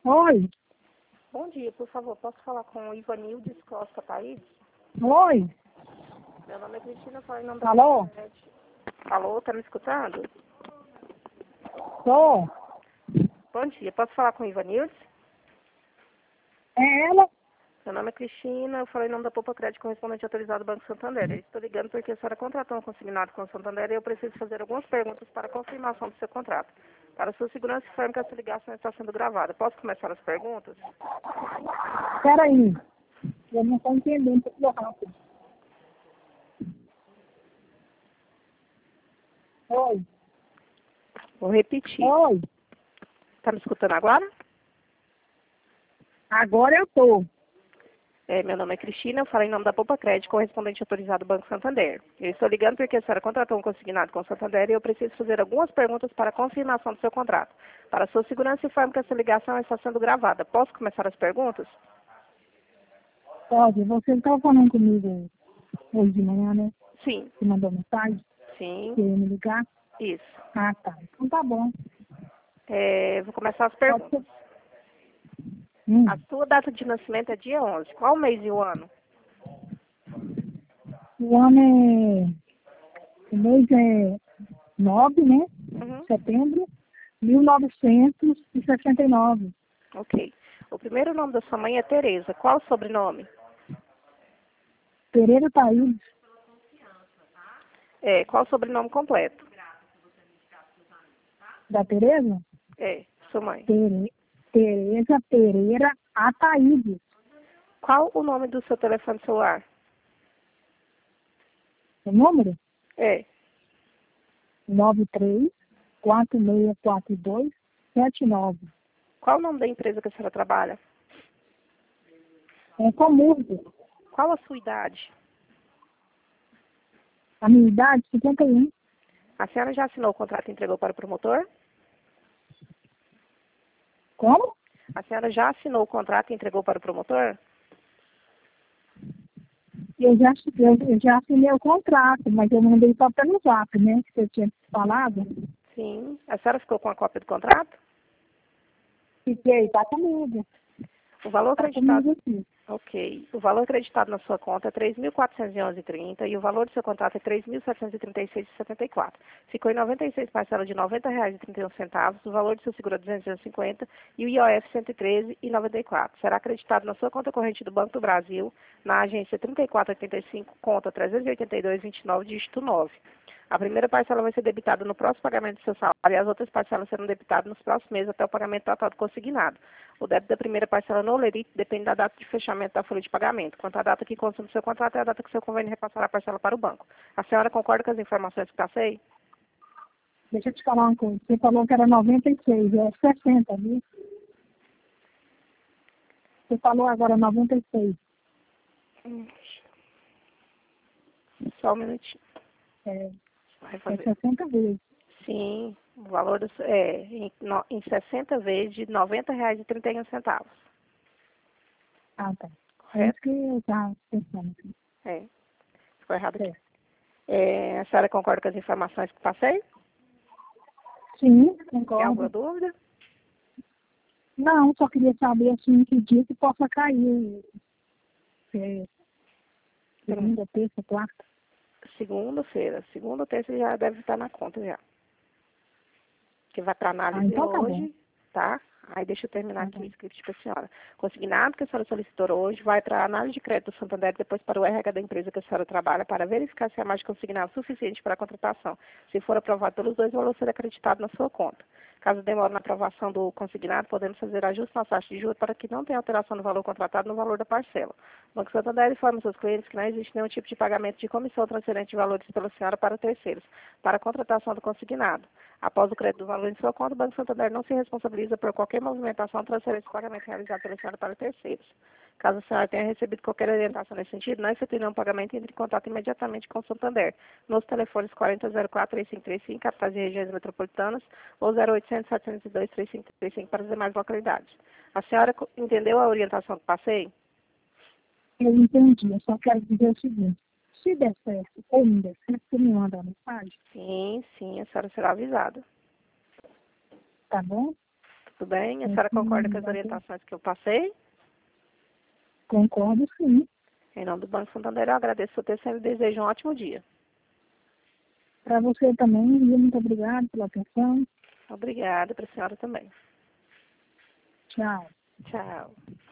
Oi, Bom dia, por favor, posso falar com o Ivanildes Costa Thaís? oi, Meu nome é Cristina, falo em nome da alô, internet. Alô, tá me escutando? tô, Bom dia, posso falar com o Ivanildes? é ela? Meu nome é Cristina, eu falo em nome da Poupa Crédito correspondente autorizado do Banco Santander. Eu estou ligando porque a senhora contratou um consignado com o Santander e eu preciso fazer algumas perguntas para confirmação do seu contrato. Para sua segurança, informe que essa ligação está sendo gravada. Posso começar as perguntas? Peraí, eu não tô entendendo, tô rápido. Oi, Vou repetir. oi, Tá me escutando agora? agora eu tô. Meu nome é Cristina, eu falo em nome da Poupa Crédito, correspondente autorizado do Banco Santander. Eu estou ligando porque a senhora contratou um consignado com o Santander e eu preciso fazer algumas perguntas para a confirmação do seu contrato. Para sua segurança, informe que essa ligação está sendo gravada. Posso começar as perguntas? Pode, você estava falando comigo hoje de manhã, né? Sim, Você mandou mensagem, sim, que ia me ligar? isso. Ah, tá, então tá bom. Vou começar as Pode perguntas. ser. A sua data de nascimento é dia 11. Qual o mês e o ano? O ano o mês é 9, né? Uhum. Setembro, 1969. Ok. O primeiro nome da sua mãe é Tereza. Qual o sobrenome? Pereira Thaís, Qual o sobrenome completo? da Tereza? Sua mãe. Tereza Pereira Ataíde. Qual o nome do seu telefone celular? O número? É. 93-4642-79. Qual o nome da empresa que a senhora trabalha? É Comurgo. Qual a sua idade? A minha idade, 51. A senhora já assinou o contrato e entregou para o promotor? Como? A senhora já assinou o contrato e entregou para o promotor? Eu já assinei o contrato, mas eu mandei só pelo zap, né? Que você tinha falado. Sim. A senhora ficou com a cópia do contrato? Fiquei, tá comigo. O valor Tá acreditado. comigo aqui. Ok. O valor acreditado na sua conta é 3.411,30 e o valor do seu contrato é 3.736,74. Ficou em 96 parcelas de R$ 90,31, o valor do seu seguro é 250 e o IOF 113,94. Será acreditado na sua conta corrente do Banco do Brasil, na agência 3485, conta 382,29, dígito 9. A primeira parcela vai ser debitada no próximo pagamento do seu salário e as outras parcelas serão debitadas nos próximos meses até o pagamento total do consignado. O débito da primeira parcela no LERIT depende da data de fechamento da folha de pagamento. Quanto à data que consta no seu contrato, é a data que o seu convênio repassará a parcela para o banco. A senhora concorda com as informações que passei? Deixa eu te falar uma coisa. Você falou que era 96, é 60, viu? Você falou agora 96. Só um minutinho. É, Vai é fazer. 60 vezes. Sim, o valor em 60 vezes de R$ 90,31. Ah, tá. É isso Correto? que eu estava pensando aqui. É. Ficou errado aqui. Certo. A senhora concorda com as informações que passei? Sim, Tem alguma concordo. dúvida? Não, só queria saber assim que dia que possa cair. É, segunda, terça, quarta. Segunda-feira. Segunda ou terça já deve estar na conta já. Que vai para Ah, análise então tá bom. hoje, tá? Aí deixa eu terminar Tá aqui o bom. script para a senhora. Consignado que a senhora solicitou hoje vai para a análise de crédito do Santander, depois para o RH da empresa que a senhora trabalha, para verificar se a margem consignada é suficiente para a contratação. Se for aprovado pelos dois, o valor será acreditado na sua conta. Caso demore na aprovação do consignado, podemos fazer ajuste na taxa de juros para que não tenha alteração no valor contratado no valor da parcela. O Banco Santander informa seus clientes que não existe nenhum tipo de pagamento de comissão transferente de valores pela senhora para terceiros, para a contratação do consignado. Após o crédito do valor em sua conta, o Banco Santander não se responsabiliza por qualquer movimentação, transferência ou pagamento realizado pela senhora para terceiros. Caso a senhora tenha recebido qualquer orientação nesse sentido, não efetue nenhum pagamento, entre em contato imediatamente com o Santander, nos telefones 4004-3535, capitais e regiões metropolitanas, ou 0800-702-3535 para as demais localidades. A senhora entendeu a orientação que passei? Eu entendi. Eu só quero dizer o seguinte. Se der certo ou não der certo, você me manda uma mensagem. Sim, sim, a senhora será avisada. Tá bom? Tudo bem? A senhora concorda com as orientações que eu passei? Concordo, sim. Em nome do Banco Santander, eu agradeço o seu atenção e desejo um ótimo dia. Para você também, viu? Muito obrigada pela atenção. Obrigada, para a senhora também. Tchau. Tchau.